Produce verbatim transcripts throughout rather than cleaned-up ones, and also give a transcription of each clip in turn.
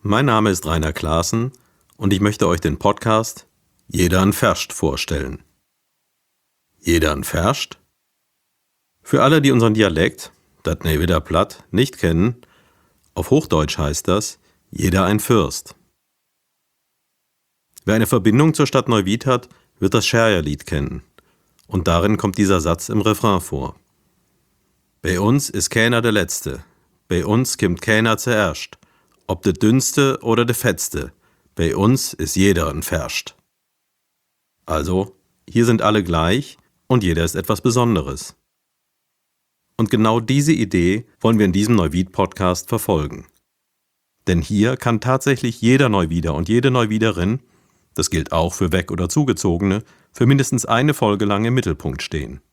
Mein Name ist Rainer Klaassen und ich möchte euch den Podcast Jedern Ferscht vorstellen. Jedern Ferscht? Für alle, die unseren Dialekt, dat ne wieder platt, nicht kennen, auf Hochdeutsch heißt das Jeder ein Fürst. Wer eine Verbindung zur Stadt Neuwied hat, wird das Scherjerlied kennen. Und darin kommt dieser Satz im Refrain vor. Bei uns ist keiner der Letzte, bei uns kimmt keiner zuerst. Ob de Dünnste oder de Fetzte, bei uns ist jeder ein Ferscht. Also, hier sind alle gleich und jeder ist etwas Besonderes. Und genau diese Idee wollen wir in diesem Neuwied-Podcast verfolgen. Denn hier kann tatsächlich jeder Neuwieder und jede Neuwiederin, das gilt auch für Weg- oder Zugezogene, für mindestens eine Folge lang im Mittelpunkt stehen.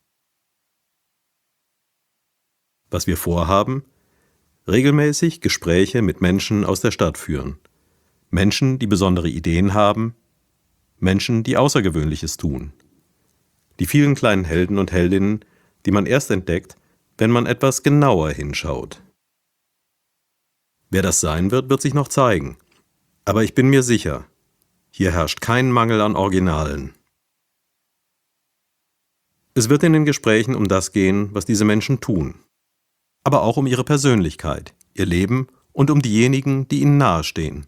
Was wir vorhaben? Regelmäßig Gespräche mit Menschen aus der Stadt führen. Menschen, die besondere Ideen haben. Menschen, die Außergewöhnliches tun. Die vielen kleinen Helden und Heldinnen, die man erst entdeckt, wenn man etwas genauer hinschaut. Wer das sein wird, wird sich noch zeigen. Aber ich bin mir sicher, hier herrscht kein Mangel an Originalen. Es wird in den Gesprächen um das gehen, was diese Menschen tun. Aber auch um ihre Persönlichkeit, ihr Leben und um diejenigen, die ihnen nahestehen.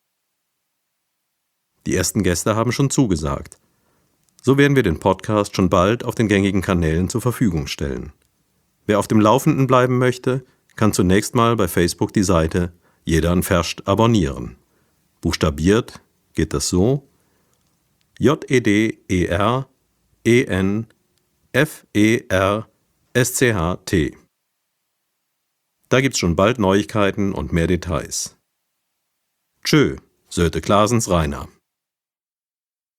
Die ersten Gäste haben schon zugesagt. So werden wir den Podcast schon bald auf den gängigen Kanälen zur Verfügung stellen. Wer auf dem Laufenden bleiben möchte, kann zunächst mal bei Facebook die Seite Jedern Ferscht abonnieren. Buchstabiert geht das so: J E D E R E N F E R S C H T. Da gibt's schon bald Neuigkeiten und mehr Details. Tschö, Söte Klaasens Rainer.